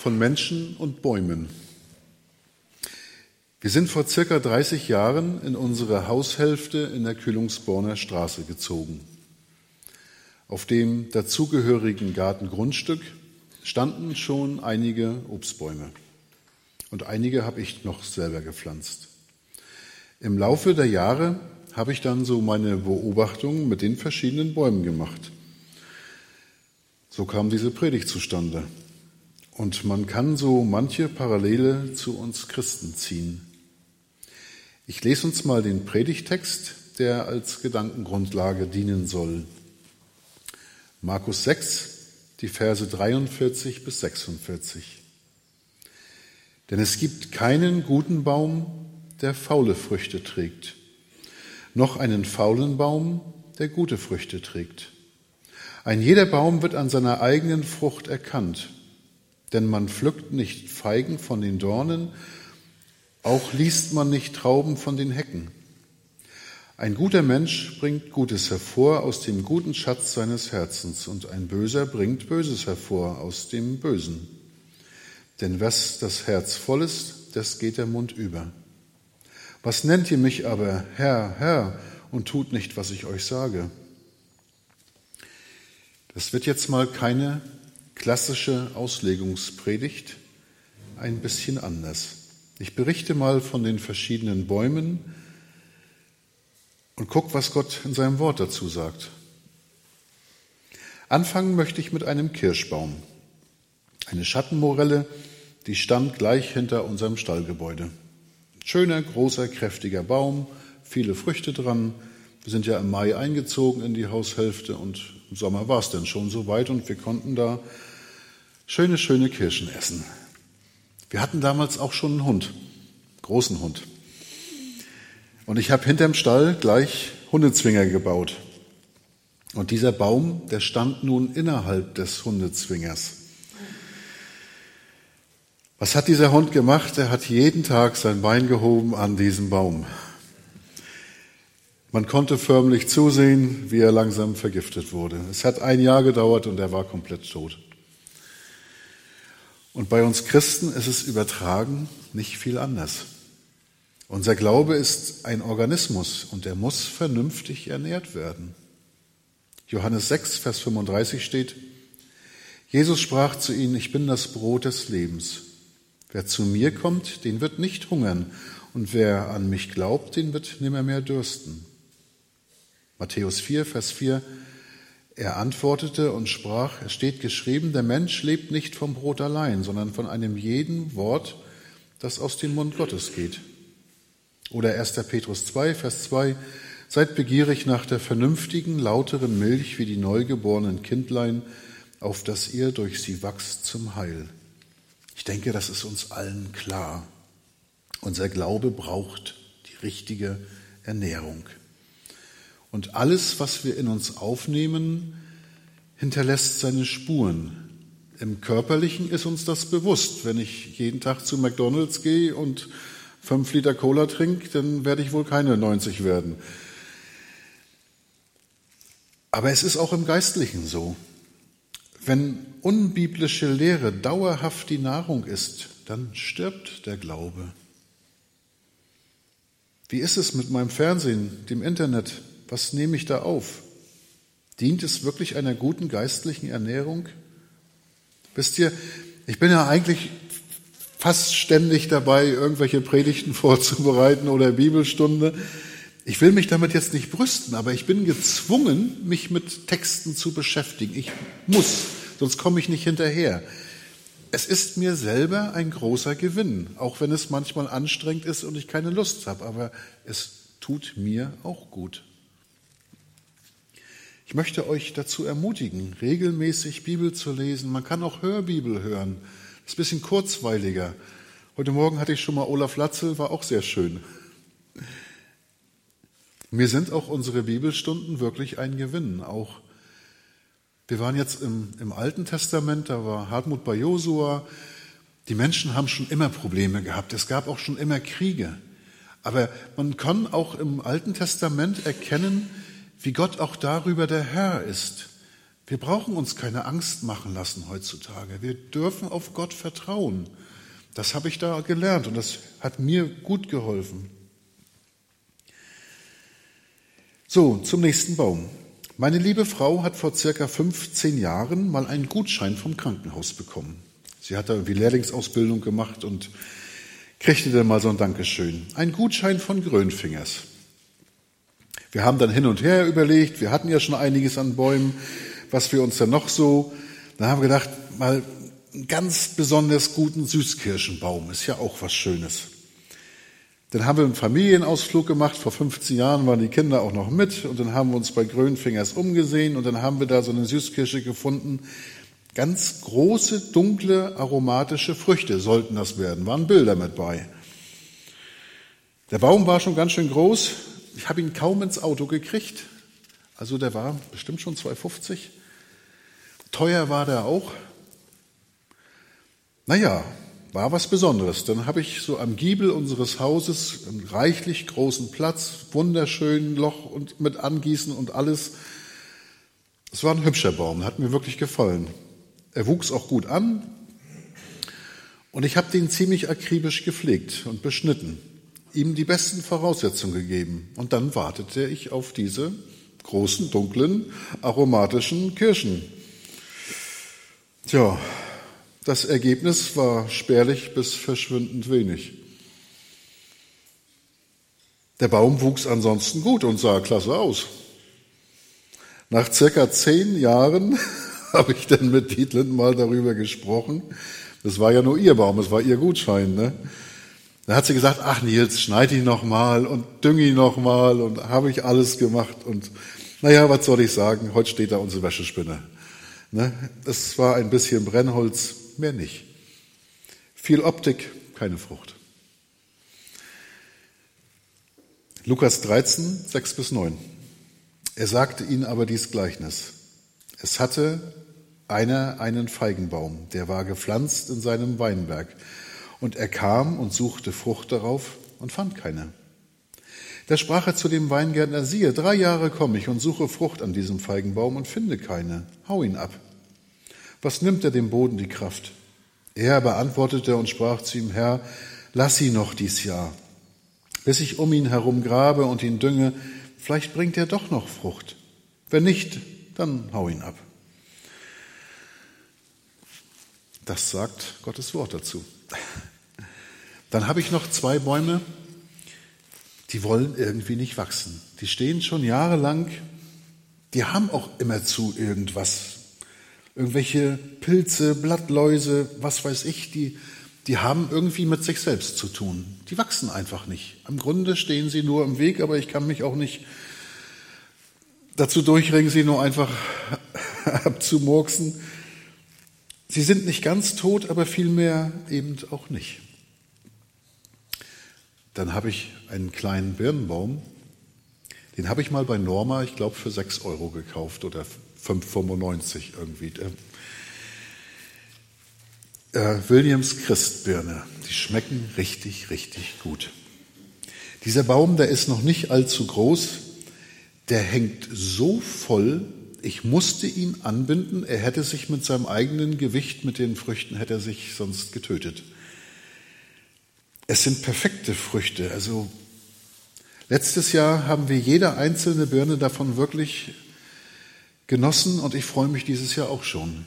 von Menschen und Bäumen. Wir sind vor circa 30 Jahren in unsere Haushälfte in der Kühlungsborner Straße gezogen. Auf dem dazugehörigen Gartengrundstück standen schon einige Obstbäume. Und einige habe ich noch selber gepflanzt. Im Laufe der Jahre habe ich dann so meine Beobachtungen mit den verschiedenen Bäumen gemacht. So kam diese Predigt zustande. Und man kann so manche Parallele zu uns Christen ziehen. Ich lese uns mal den Predigtext, der als Gedankengrundlage dienen soll. Markus 6, die Verse 43 bis 46. Denn es gibt keinen guten Baum, der faule Früchte trägt, noch einen faulen Baum, der gute Früchte trägt. Ein jeder Baum wird an seiner eigenen Frucht erkannt, denn man pflückt nicht Feigen von den Dornen, auch liest man nicht Trauben von den Hecken. Ein guter Mensch bringt Gutes hervor aus dem guten Schatz seines Herzens, und ein Böser bringt Böses hervor aus dem Bösen. Denn was das Herz voll ist, das geht der Mund über. Was nennt ihr mich aber, Herr, Herr, und tut nicht, was ich euch sage? Das wird jetzt mal keine klassische Auslegungspredigt, ein bisschen anders. Ich berichte mal von den verschiedenen Bäumen und guck, was Gott in seinem Wort dazu sagt. Anfangen möchte ich mit einem Kirschbaum. Eine Schattenmorelle, die stand gleich hinter unserem Stallgebäude. Schöner, großer, kräftiger Baum, viele Früchte dran. Wir sind ja im Mai eingezogen in die Haushälfte und im Sommer war es dann schon soweit und wir konnten da schöne Kirschen essen. Wir hatten damals auch schon einen Hund, großen Hund. Und ich habe hinterm Stall gleich Hundezwinger gebaut. Und dieser Baum, der stand nun innerhalb des Hundezwingers. Was hat dieser Hund gemacht? Er hat jeden Tag sein Bein gehoben an diesem Baum. Man konnte förmlich zusehen, wie er langsam vergiftet wurde. Es hat 1 Jahr gedauert und er war komplett tot. Und bei uns Christen ist es übertragen nicht viel anders. Unser Glaube ist ein Organismus und er muss vernünftig ernährt werden. Johannes 6, Vers 35 steht: Jesus sprach zu ihnen: Ich bin das Brot des Lebens. Wer zu mir kommt, den wird nicht hungern, und wer an mich glaubt, den wird nimmermehr dürsten. Matthäus 4, Vers 4: Er antwortete und sprach: Es steht geschrieben, der Mensch lebt nicht vom Brot allein, sondern von einem jeden Wort, das aus dem Mund Gottes geht. Oder 1. Petrus 2, Vers 2: Seid begierig nach der vernünftigen, lauteren Milch wie die neugeborenen Kindlein, auf dass ihr durch sie wachst zum Heil. Ich denke, das ist uns allen klar. Unser Glaube braucht die richtige Ernährung. Und alles, was wir in uns aufnehmen, hinterlässt seine Spuren. Im Körperlichen ist uns das bewusst. Wenn ich jeden Tag zu McDonald's gehe und 5 Liter Cola trinke, dann werde ich wohl keine 90 werden. Aber es ist auch im Geistlichen so. Wenn unbiblische Lehre dauerhaft die Nahrung ist, dann stirbt der Glaube. Wie ist es mit meinem Fernsehen, dem Internet? Was nehme ich da auf? Dient es wirklich einer guten geistlichen Ernährung? Wisst ihr, ich bin ja eigentlich fast ständig dabei, irgendwelche Predigten vorzubereiten oder Bibelstunde. Ich will mich damit jetzt nicht brüsten, aber ich bin gezwungen, mich mit Texten zu beschäftigen. Ich muss, sonst komme ich nicht hinterher. Es ist mir selber ein großer Gewinn, auch wenn es manchmal anstrengend ist und ich keine Lust habe, aber es tut mir auch gut. Ich möchte euch dazu ermutigen, regelmäßig Bibel zu lesen. Man kann auch Hörbibel hören. Das ist ein bisschen kurzweiliger. Heute Morgen hatte ich schon mal Olaf Latzel, war auch sehr schön. Mir sind auch unsere Bibelstunden wirklich ein Gewinn. Auch wir waren jetzt im Alten Testament, da war Hartmut bei Josua. Die Menschen haben schon immer Probleme gehabt. Es gab auch schon immer Kriege. Aber man kann auch im Alten Testament erkennen, wie Gott auch darüber der Herr ist. Wir brauchen uns keine Angst machen lassen heutzutage. Wir dürfen auf Gott vertrauen. Das habe ich da gelernt und das hat mir gut geholfen. So, zum nächsten Baum. Meine liebe Frau hat vor circa 15 Jahren mal einen Gutschein vom Krankenhaus bekommen. Sie hat da irgendwie Lehrlingsausbildung gemacht und kriegte dann mal so ein Dankeschön. Ein Gutschein von Grönfingers. Wir haben dann hin und her überlegt, wir hatten ja schon einiges an Bäumen, was wir uns dann noch so, dann haben wir gedacht, mal einen ganz besonders guten Süßkirschenbaum, ist ja auch was Schönes. Dann haben wir einen Familienausflug gemacht, vor 15 Jahren waren die Kinder auch noch mit und dann haben wir uns bei Grönfingers umgesehen und dann haben wir da so eine Süßkirsche gefunden. Ganz große, dunkle, aromatische Früchte sollten das werden, waren Bilder mit bei. Der Baum war schon ganz schön groß, ich habe ihn kaum ins Auto gekriegt, also der war bestimmt schon 2,50. Teuer war der auch. Naja, war was Besonderes. Dann habe ich so am Giebel unseres Hauses einen reichlich großen Platz, wunderschön Loch und mit Angießen und alles. Es war ein hübscher Baum, hat mir wirklich gefallen. Er wuchs auch gut an und ich habe den ziemlich akribisch gepflegt und beschnitten, ihm die besten Voraussetzungen gegeben. Und dann wartete ich auf diese großen, dunklen, aromatischen Kirschen. Tja, das Ergebnis war spärlich bis verschwindend wenig. Der Baum wuchs ansonsten gut und sah klasse aus. Nach circa 10 Jahren habe ich dann mit Dietland mal darüber gesprochen. Das war ja nur ihr Baum, es war ihr Gutschein. Ne? Da hat sie gesagt, ach Nils, schneid ihn noch mal und düng ihn noch mal und habe ich alles gemacht. Und naja, was soll ich sagen, heute steht da unsere Wäschespinne. Ne? Es war ein bisschen Brennholz, mehr nicht. Viel Optik, keine Frucht. Lukas 13, 6-9. Er sagte ihnen aber dies Gleichnis. Es hatte einer einen Feigenbaum, der war gepflanzt in seinem Weinberg. Und er kam und suchte Frucht darauf und fand keine. Da sprach er zu dem Weingärtner, siehe, 3 Jahre komme ich und suche Frucht an diesem Feigenbaum und finde keine. Hau ihn ab. Was nimmt er dem Boden die Kraft? Er aber antwortete und sprach zu ihm, Herr, lass ihn noch dies Jahr, bis ich um ihn herum grabe und ihn dünge, vielleicht bringt er doch noch Frucht. Wenn nicht, dann hau ihn ab. Das sagt Gottes Wort dazu. Dann habe ich noch 2 Bäume, die wollen irgendwie nicht wachsen. Die stehen schon jahrelang, die haben auch immerzu irgendwas. Irgendwelche Pilze, Blattläuse, was weiß ich, die haben irgendwie mit sich selbst zu tun. Die wachsen einfach nicht. Im Grunde stehen sie nur im Weg, aber ich kann mich auch nicht dazu durchringen, sie nur einfach abzumurksen. Sie sind nicht ganz tot, aber vielmehr eben auch nicht. Dann habe ich einen kleinen Birnenbaum, den habe ich mal bei Norma, ich glaube, für 6 € gekauft oder 5,95 irgendwie. Williams Christbirne, die schmecken richtig, richtig gut. Dieser Baum, der ist noch nicht allzu groß, der hängt so voll, ich musste ihn anbinden, er hätte sich mit seinem eigenen Gewicht, mit den Früchten, hätte er sich sonst getötet. Es sind perfekte Früchte, also letztes Jahr haben wir jede einzelne Birne davon wirklich genossen und ich freue mich dieses Jahr auch schon.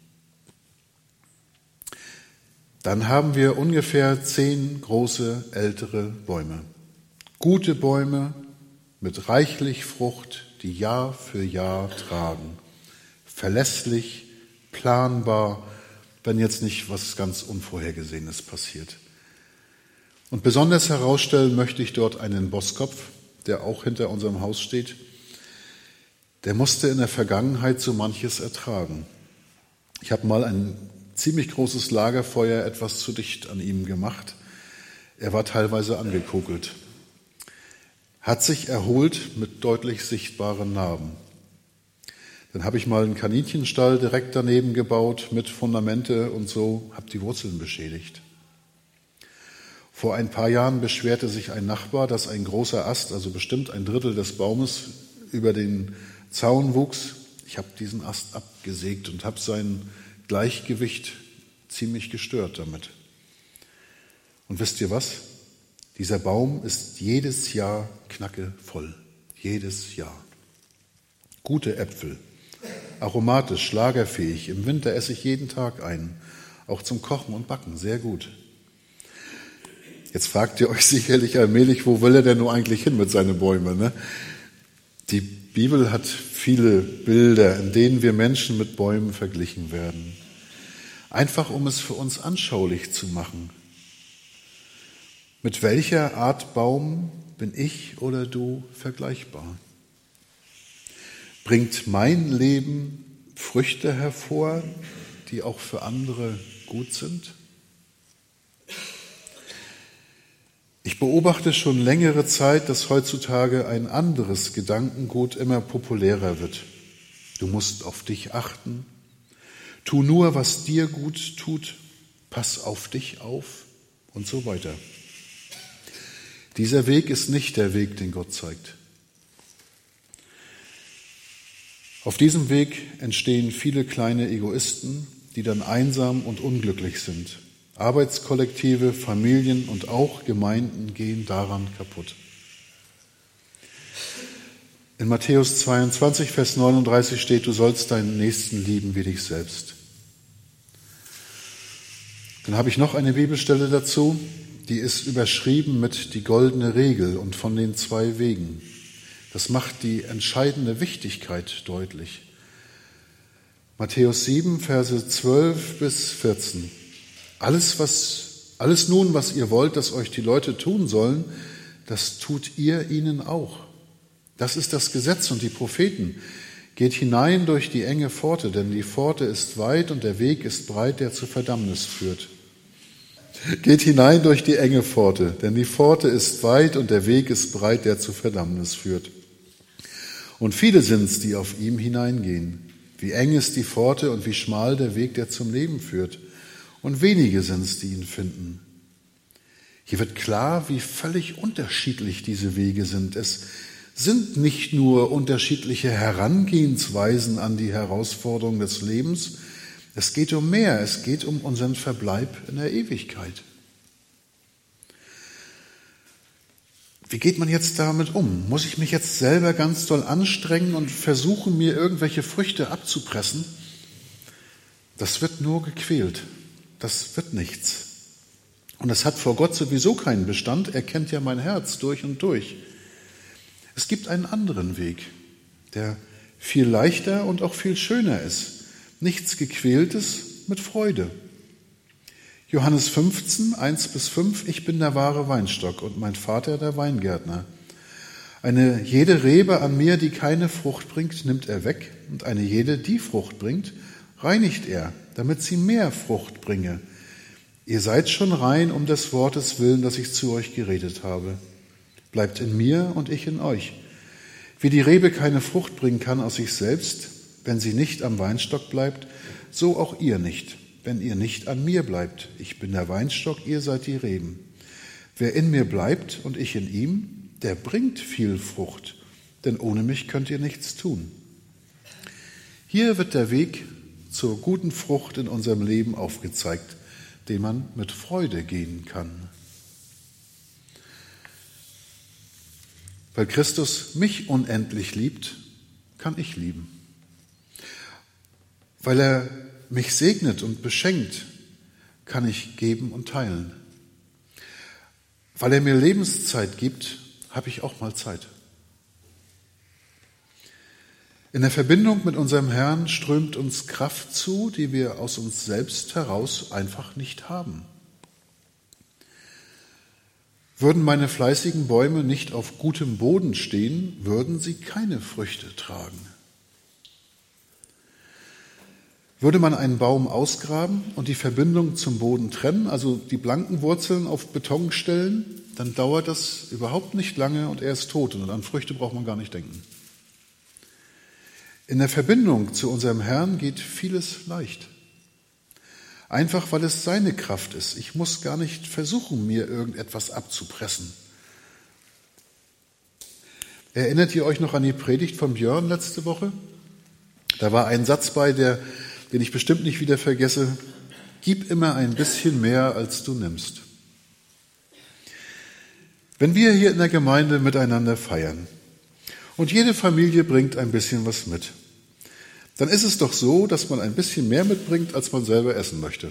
Dann haben wir ungefähr 10 große ältere Bäume. Gute Bäume mit reichlich Frucht, die Jahr für Jahr tragen. Verlässlich, planbar, wenn jetzt nicht was ganz Unvorhergesehenes passiert. Und besonders herausstellen möchte ich dort einen Bosskopf, der auch hinter unserem Haus steht. Der musste in der Vergangenheit so manches ertragen. Ich habe mal ein ziemlich großes Lagerfeuer etwas zu dicht an ihm gemacht. Er war teilweise angekokelt. Hat sich erholt mit deutlich sichtbaren Narben. Dann habe ich mal einen Kaninchenstall direkt daneben gebaut mit Fundamente und so, habe die Wurzeln beschädigt. Vor ein paar Jahren beschwerte sich ein Nachbar, dass ein großer Ast, also bestimmt ein Drittel des Baumes, über den Zaun wuchs. Ich habe diesen Ast abgesägt und habe sein Gleichgewicht ziemlich gestört damit. Und wisst ihr was? Dieser Baum ist jedes Jahr knackevoll. Jedes Jahr. Gute Äpfel, aromatisch, lagerfähig. Im Winter esse ich jeden Tag einen. Auch zum Kochen und Backen, sehr gut. Jetzt fragt ihr euch sicherlich allmählich, wo will er denn nur eigentlich hin mit seinen Bäumen? Ne? Die Bibel hat viele Bilder, in denen wir Menschen mit Bäumen verglichen werden. Einfach um es für uns anschaulich zu machen. Mit welcher Art Baum bin ich oder du vergleichbar? Bringt mein Leben Früchte hervor, die auch für andere gut sind? Ich beobachte schon längere Zeit, dass heutzutage ein anderes Gedankengut immer populärer wird. Du musst auf dich achten. Tu nur, was dir gut tut. Pass auf dich auf und so weiter. Dieser Weg ist nicht der Weg, den Gott zeigt. Auf diesem Weg entstehen viele kleine Egoisten, die dann einsam und unglücklich sind. Arbeitskollektive, Familien und auch Gemeinden gehen daran kaputt. In Matthäus 22, Vers 39 steht, du sollst deinen Nächsten lieben wie dich selbst. Dann habe ich noch eine Bibelstelle dazu, die ist überschrieben mit die goldene Regel und von den 2 Wegen. Das macht die entscheidende Wichtigkeit deutlich. Matthäus 7, Verse 12 bis 14. Alles nun, was ihr wollt, dass euch die Leute tun sollen, das tut ihr ihnen auch. Das ist das Gesetz und die Propheten. Geht hinein durch die enge Pforte, denn die Pforte ist weit und der Weg ist breit, der zur Verdammnis führt. Geht hinein durch die enge Pforte, denn die Pforte ist weit und der Weg ist breit, der zur Verdammnis führt. Und viele sind's, die auf ihm hineingehen. Wie eng ist die Pforte und wie schmal der Weg, der zum Leben führt. Und wenige sind's, die ihn finden. Hier wird klar, wie völlig unterschiedlich diese Wege sind. Es sind nicht nur unterschiedliche Herangehensweisen an die Herausforderungen des Lebens. Es geht um mehr. Es geht um unseren Verbleib in der Ewigkeit. Wie geht man jetzt damit um? Muss ich mich jetzt selber ganz doll anstrengen und versuchen, mir irgendwelche Früchte abzupressen? Das wird nur gequält. Das wird nichts. Und es hat vor Gott sowieso keinen Bestand. Er kennt ja mein Herz durch und durch. Es gibt einen anderen Weg, der viel leichter und auch viel schöner ist. Nichts Gequältes mit Freude. Johannes 15, 1-5, ich bin der wahre Weinstock und mein Vater der Weingärtner. Jede Rebe an mir, die keine Frucht bringt, nimmt er weg, und eine jede, die Frucht bringt, reinigt er, damit sie mehr Frucht bringe. Ihr seid schon rein um des Wortes willen, das ich zu euch geredet habe. Bleibt in mir und ich in euch. Wie die Rebe keine Frucht bringen kann aus sich selbst, wenn sie nicht am Weinstock bleibt, so auch ihr nicht, wenn ihr nicht an mir bleibt. Ich bin der Weinstock, ihr seid die Reben. Wer in mir bleibt und ich in ihm, der bringt viel Frucht, denn ohne mich könnt ihr nichts tun. Hier wird der Weg zur guten Frucht in unserem Leben aufgezeigt, den man mit Freude gehen kann. Weil Christus mich unendlich liebt, kann ich lieben. Weil er mich segnet und beschenkt, kann ich geben und teilen. Weil er mir Lebenszeit gibt, habe ich auch mal Zeit. In der Verbindung mit unserem Herrn strömt uns Kraft zu, die wir aus uns selbst heraus einfach nicht haben. Würden meine fleißigen Bäume nicht auf gutem Boden stehen, würden sie keine Früchte tragen. Würde man einen Baum ausgraben und die Verbindung zum Boden trennen, also die blanken Wurzeln auf Beton stellen, dann dauert das überhaupt nicht lange und er ist tot und an Früchte braucht man gar nicht denken. In der Verbindung zu unserem Herrn geht vieles leicht. Einfach, weil es seine Kraft ist. Ich muss gar nicht versuchen, mir irgendetwas abzupressen. Erinnert ihr euch noch an die Predigt von Björn letzte Woche? Da war ein Satz bei, den ich bestimmt nicht wieder vergesse: Gib immer ein bisschen mehr, als du nimmst. Wenn wir hier in der Gemeinde miteinander feiern und jede Familie bringt ein bisschen was mit, dann ist es doch so, dass man ein bisschen mehr mitbringt, als man selber essen möchte.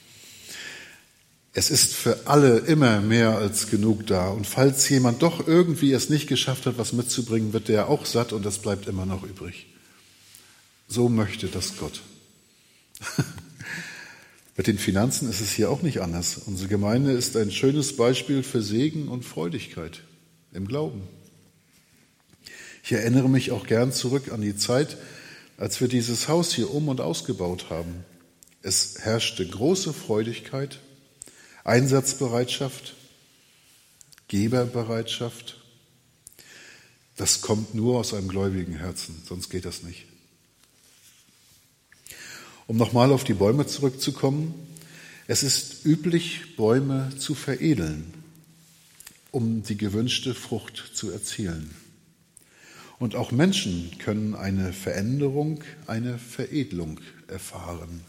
Es ist für alle immer mehr als genug da. Und falls jemand doch irgendwie es nicht geschafft hat, was mitzubringen, wird der auch satt und es bleibt immer noch übrig. So möchte das Gott. Mit den Finanzen ist es hier auch nicht anders. Unsere Gemeinde ist ein schönes Beispiel für Segen und Freudigkeit im Glauben. Ich erinnere mich auch gern zurück an die Zeit, als wir dieses Haus hier um- und ausgebaut haben. Es herrschte große Freudigkeit, Einsatzbereitschaft, Geberbereitschaft. Das kommt nur aus einem gläubigen Herzen, sonst geht das nicht. Um nochmal auf die Bäume zurückzukommen: Es ist üblich, Bäume zu veredeln, um die gewünschte Frucht zu erzielen. Und auch Menschen können eine Veränderung, eine Veredelung erfahren.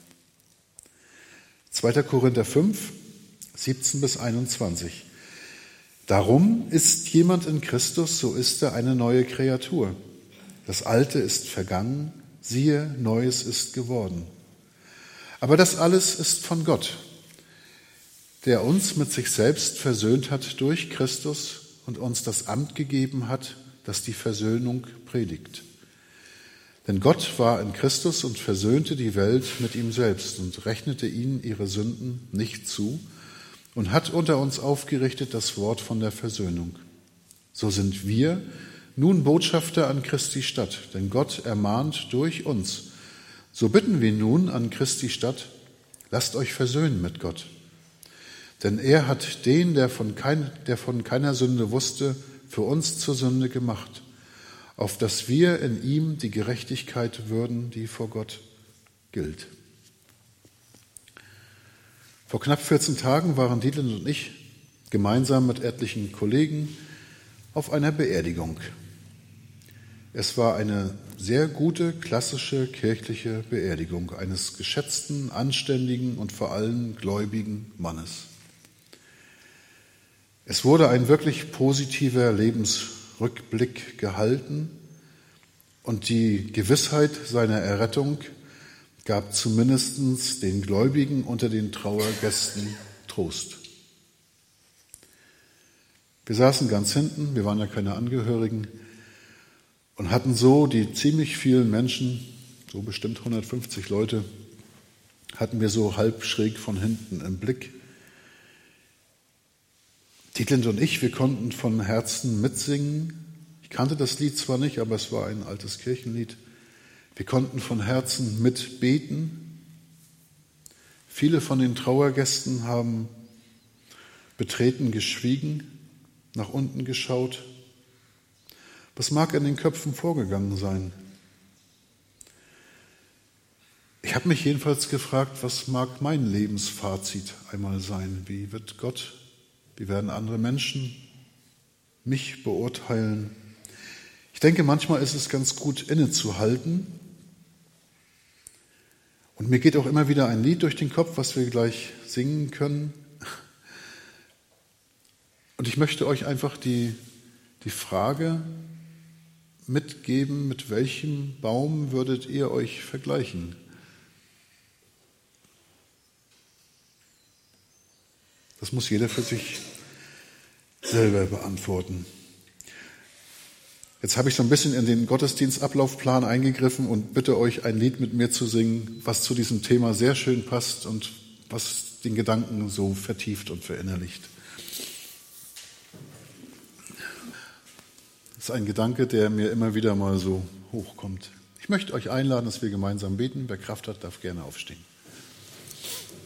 2. Korinther 5, 17 bis 21. Darum ist jemand in Christus, so ist er eine neue Kreatur. Das Alte ist vergangen, siehe, Neues ist geworden. Aber das alles ist von Gott, der uns mit sich selbst versöhnt hat durch Christus und uns das Amt gegeben hat, das die Versöhnung predigt. Denn Gott war in Christus und versöhnte die Welt mit ihm selbst und rechnete ihnen ihre Sünden nicht zu und hat unter uns aufgerichtet das Wort von der Versöhnung. So sind wir nun Botschafter an Christi Stadt, denn Gott ermahnt durch uns. So bitten wir nun an Christi Stadt: Lasst euch versöhnen mit Gott. Denn er hat den, der von keiner Sünde wusste, für uns zur Sünde gemacht, auf dass wir in ihm die Gerechtigkeit würden, die vor Gott gilt. Vor knapp 14 Tagen waren Dietland und ich gemeinsam mit etlichen Kollegen auf einer Beerdigung. Es war eine sehr gute, klassische kirchliche Beerdigung eines geschätzten, anständigen und vor allem gläubigen Mannes. Es wurde ein wirklich positiver Lebensrückblick gehalten und die Gewissheit seiner Errettung gab zumindest den Gläubigen unter den Trauergästen Trost. Wir saßen ganz hinten, wir waren ja keine Angehörigen, und hatten so die ziemlich vielen Menschen, so bestimmt 150 Leute, hatten wir so halb schräg von hinten im Blick. Dietland und ich, wir konnten von Herzen mitsingen. Ich kannte das Lied zwar nicht, aber es war ein altes Kirchenlied. Wir konnten von Herzen mitbeten. Viele von den Trauergästen haben betreten geschwiegen, nach unten geschaut. Was mag in den Köpfen vorgegangen sein? Ich habe mich jedenfalls gefragt, was mag mein Lebensfazit einmal sein? Wie wird Gott, wie werden andere Menschen mich beurteilen? Ich denke, manchmal ist es ganz gut, innezuhalten. Und mir geht auch immer wieder ein Lied durch den Kopf, was wir gleich singen können. Und ich möchte euch einfach die Frage mitgeben: Mit welchem Baum würdet ihr euch vergleichen? Das muss jeder für sich selber beantworten. Jetzt habe ich so ein bisschen in den Gottesdienstablaufplan eingegriffen und bitte euch, ein Lied mit mir zu singen, was zu diesem Thema sehr schön passt und was den Gedanken so vertieft und verinnerlicht. Das ist ein Gedanke, der mir immer wieder mal so hochkommt. Ich möchte euch einladen, dass wir gemeinsam beten. Wer Kraft hat, darf gerne aufstehen.